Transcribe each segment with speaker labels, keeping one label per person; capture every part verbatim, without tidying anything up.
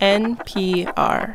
Speaker 1: N P R.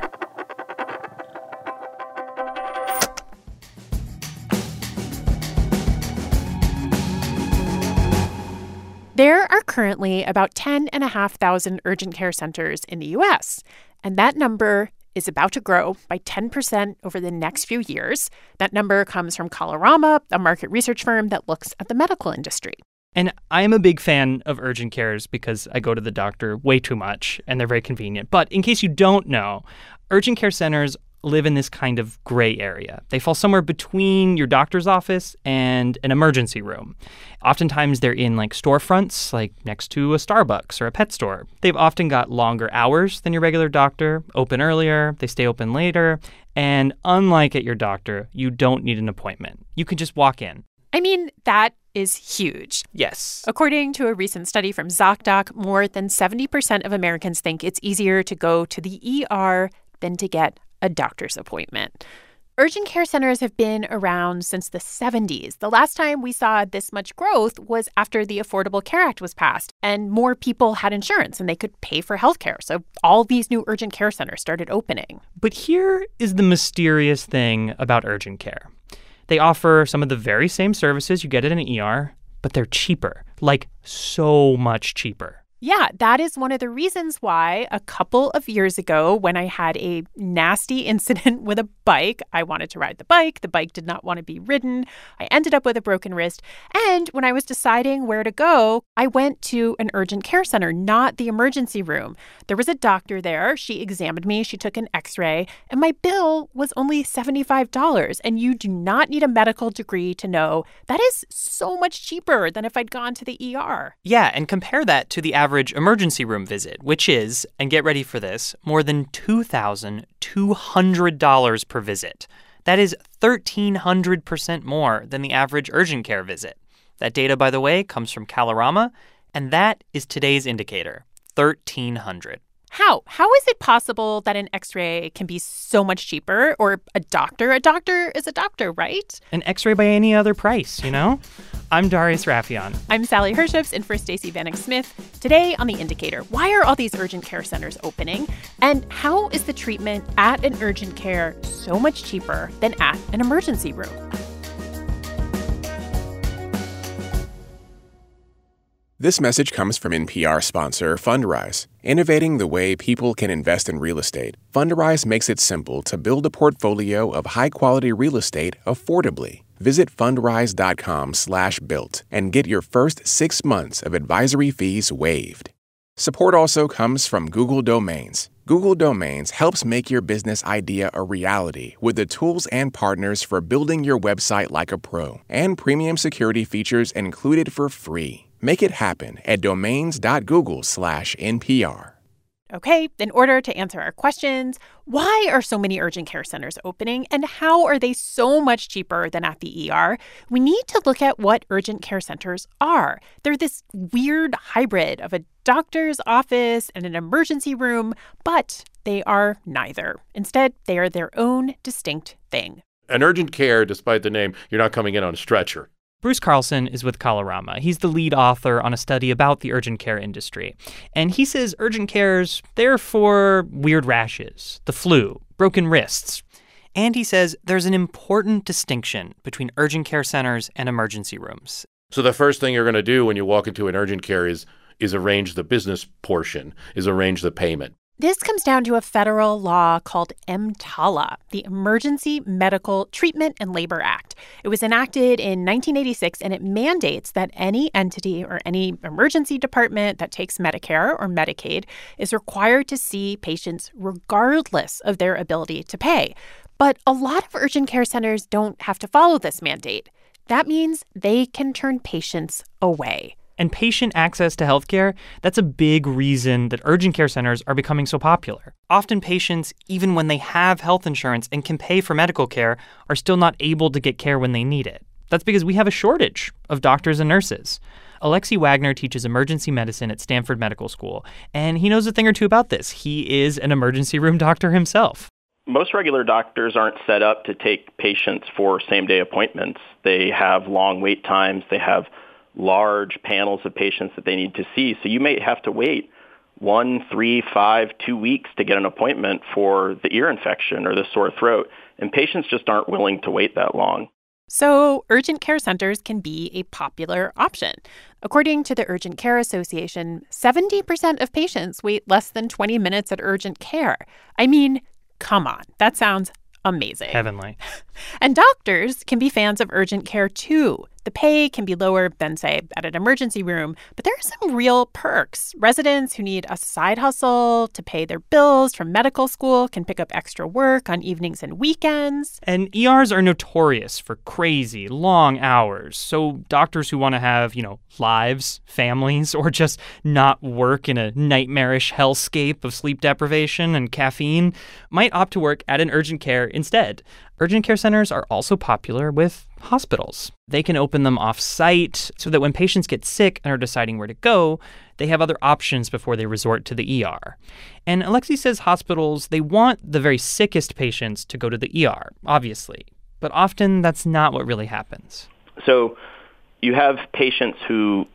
Speaker 2: There are currently about ten thousand five hundred urgent care centers in the U S, and that number is about to grow by ten percent over the next few years. That number comes from Colorama, a market research firm that looks at the medical industry.
Speaker 3: And I'm a big fan of urgent cares because I go to the doctor way too much, and they're very convenient. But in case you don't know, urgent care centers live in this kind of gray area. They fall somewhere between your doctor's office and an emergency room. Oftentimes, they're in, like, storefronts, like next to a Starbucks or a pet store. They've often got longer hours than your regular doctor, open earlier, they stay open later. And unlike at your doctor, you don't need an appointment. You can just walk in.
Speaker 2: I mean, that is huge.
Speaker 3: Yes.
Speaker 2: According to a recent study from ZocDoc, more than seventy percent of Americans think it's easier to go to the E R than to get a doctor's appointment. Urgent care centers have been around since the seventies. The last time we saw this much growth was after the Affordable Care Act was passed and more people had insurance and they could pay for health care. So all these new urgent care centers started opening.
Speaker 3: But here is the mysterious thing about urgent care. They offer some of the very same services you get at an E R, but they're cheaper, like so much cheaper.
Speaker 2: Yeah, that is one of the reasons why a couple of years ago, when I had a nasty incident with a bike, I wanted to ride the bike. The bike did not want to be ridden. I ended up with a broken wrist. And when I was deciding where to go, I went to an urgent care center, not the emergency room. There was a doctor there. She examined me. She took an x-ray. And my bill was only seventy-five dollars. And you do not need a medical degree to know that is so much cheaper than if I'd gone to the E R.
Speaker 3: Yeah, and compare that to the average average emergency room visit, which is, and get ready for this, more than two thousand two hundred dollars per visit. That is one thousand three hundred percent more than the average urgent care visit. That data, by the way, comes from Colorama, and that is today's indicator, one thousand three hundred.
Speaker 2: How? How is it possible that an x-ray can be so much cheaper? Or a doctor? A doctor is a doctor, right?
Speaker 3: An x-ray by any other price, you know? I'm Darius Rafieyan.
Speaker 2: I'm Sally Herships, in for Stacey Vanek Smith. Today on The Indicator, why are all these urgent care centers opening? And how is the treatment at an urgent care so much cheaper than at an emergency room?
Speaker 4: This message comes from N P R sponsor Fundrise. Innovating the way people can invest in real estate, Fundrise makes it simple to build a portfolio of high-quality real estate affordably. Visit fundrise.com slash built and get your first six months of advisory fees waived. Support also comes from Google Domains. Google Domains helps make your business idea a reality with the tools and partners for building your website like a pro and premium security features included for free. Make it happen at domains.google slash NPR.
Speaker 2: Okay, in order to answer our questions, why are so many urgent care centers opening and how are they so much cheaper than at the E R? We need to look at what urgent care centers are. They're this weird hybrid of a doctor's office and an emergency room, but they are neither. Instead, they are their own distinct thing.
Speaker 5: An urgent care, despite the name, you're not coming in on a stretcher.
Speaker 3: Bruce Carlson is with Colorama. He's the lead author on a study about the urgent care industry. And he says urgent care's there for weird rashes, the flu, broken wrists. And he says there's an important distinction between urgent care centers and emergency rooms.
Speaker 5: So the first thing you're going to do when you walk into an urgent care is is arrange the business portion, is arrange the payment.
Speaker 2: This comes down to a federal law called EMTALA, the Emergency Medical Treatment and Labor Act. It was enacted in nineteen eighty-six, and it mandates that any entity or any emergency department that takes Medicare or Medicaid is required to see patients regardless of their ability to pay. But a lot of urgent care centers don't have to follow this mandate. That means they can turn patients away.
Speaker 3: And patient access to healthcare, that's a big reason that urgent care centers are becoming so popular. Often patients, even when they have health insurance and can pay for medical care, are still not able to get care when they need it. That's because we have a shortage of doctors and nurses. Alexi Wagner teaches emergency medicine at Stanford Medical School, and he knows a thing or two about this. He is an emergency room doctor himself.
Speaker 6: Most regular doctors aren't set up to take patients for same-day appointments. They have long wait times. They have large panels of patients that they need to see. So you may have to wait one, three, five, two weeks to get an appointment for the ear infection or the sore throat. And patients just aren't willing to wait that long.
Speaker 2: So urgent care centers can be a popular option. According to the Urgent Care Association, seventy percent of patients wait less than twenty minutes at urgent care. I mean, come on. That sounds amazing.
Speaker 3: Heavenly.
Speaker 2: And doctors can be fans of urgent care, too. The pay can be lower than, say, at an emergency room, but there are some real perks. Residents who need a side hustle to pay their bills from medical school can pick up extra work on evenings and weekends.
Speaker 3: And E Rs are notorious for crazy, long hours. So doctors who want to have, you know, lives, families, or just not work in a nightmarish hellscape of sleep deprivation and caffeine might opt to work at an urgent care instead. Urgent care centers are also popular with hospitals. They can open them off-site so that when patients get sick and are deciding where to go, they have other options before they resort to the E R. And Alexi says hospitals, they want the very sickest patients to go to the E R, obviously. But often that's not what really happens.
Speaker 6: So you have patients who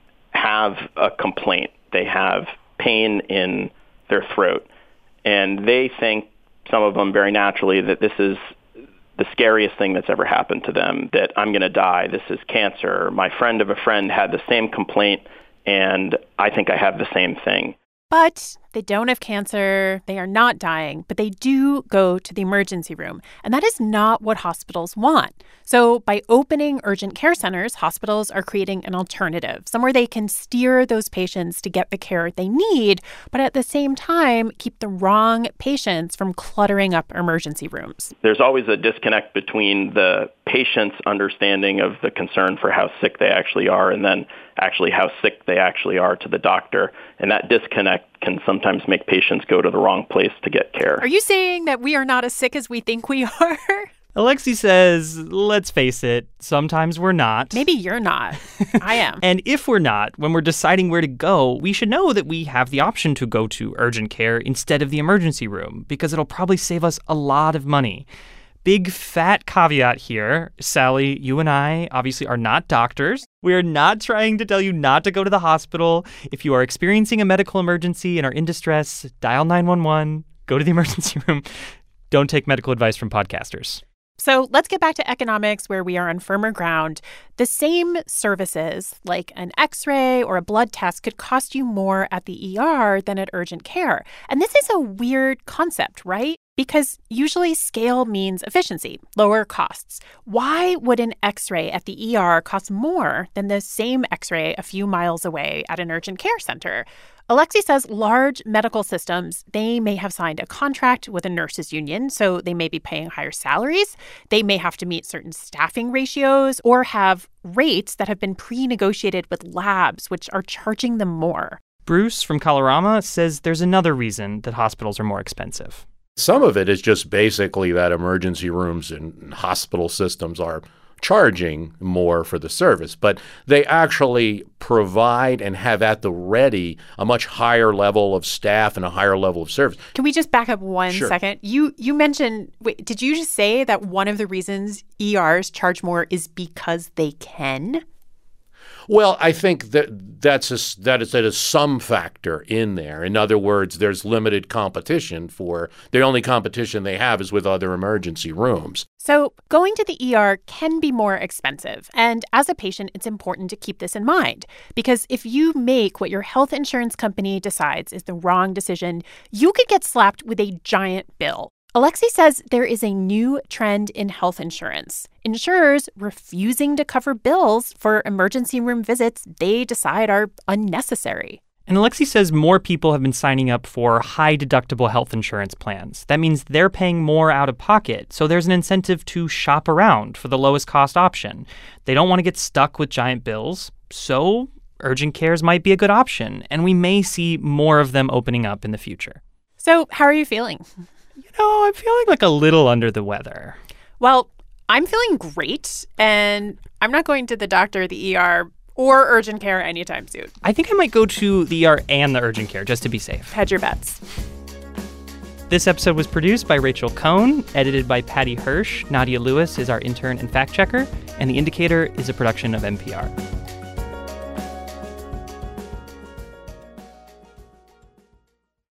Speaker 6: have a complaint. They have pain in their throat. And they think, some of them very naturally, that this is the scariest thing that's ever happened to them, that I'm going to die, this is cancer. My friend of a friend had the same complaint, and I think I have the same thing.
Speaker 2: But they don't have cancer, they are not dying, but they do go to the emergency room. And that is not what hospitals want. So by opening urgent care centers, hospitals are creating an alternative, somewhere they can steer those patients to get the care they need, but at the same time, keep the wrong patients from cluttering up emergency rooms.
Speaker 6: There's always a disconnect between the patient's understanding of the concern for how sick they actually are and then actually how sick they actually are to the doctor. And that disconnect can sometimes make patients go to the wrong place to get care.
Speaker 2: Are you saying that we are not as sick as we think we are?
Speaker 3: Alexi says, let's face it, sometimes we're not.
Speaker 2: Maybe you're not. I am.
Speaker 3: And if we're not, when we're deciding where to go, we should know that we have the option to go to urgent care instead of the emergency room, because it'll probably save us a lot of money. Big fat caveat here. Sally, you and I obviously are not doctors. We are not trying to tell you not to go to the hospital. If you are experiencing a medical emergency and are in distress, dial nine one one, go to the emergency room. Don't take medical advice from podcasters.
Speaker 2: So let's get back to economics, where we are on firmer ground. The same services, like an X-ray or a blood test, could cost you more at the E R than at urgent care. And this is a weird concept, right? Because usually scale means efficiency, lower costs. Why would an X-ray at the E R cost more than the same X-ray a few miles away at an urgent care center? Alexi says large medical systems, they may have signed a contract with a nurses union, so they may be paying higher salaries. They may have to meet certain staffing ratios or have rates that have been pre-negotiated with labs, which are charging them more.
Speaker 3: Bruce from Colorama says there's another reason that hospitals are more expensive.
Speaker 5: Some of it is just basically that emergency rooms and hospital systems are charging more for the service, but they actually provide and have at the ready a much higher level of staff and a higher level of service.
Speaker 2: Can we just back up one
Speaker 5: Sure.
Speaker 2: second? You you mentioned, wait, did you just say that one of the reasons E Rs charge more is because they can?
Speaker 5: Well, I think that that's a, that is that is some factor in there. In other words, there's limited competition for the only competition they have is with other emergency rooms.
Speaker 2: So going to the E R can be more expensive. And as a patient, it's important to keep this in mind, because if you make what your health insurance company decides is the wrong decision, you could get slapped with a giant bill. Alexi says there is a new trend in health insurance. Insurers refusing to cover bills for emergency room visits they decide are unnecessary.
Speaker 3: And Alexi says more people have been signing up for high-deductible health insurance plans. That means they're paying more out of pocket, so there's an incentive to shop around for the lowest cost option. They don't want to get stuck with giant bills, so urgent cares might be a good option, and we may see more of them opening up in the future.
Speaker 2: So how are you feeling?
Speaker 3: You know, I'm feeling like a little under the weather.
Speaker 2: Well, I'm feeling great, and I'm not going to the doctor, the E R, or urgent care anytime soon.
Speaker 3: I think I might go to the E R and the urgent care just to be safe.
Speaker 2: Hedge your bets.
Speaker 3: This episode was produced by Rachel Cohn, edited by Patty Hirsch. Nadia Lewis is our intern and fact checker, and The Indicator is a production of N P R.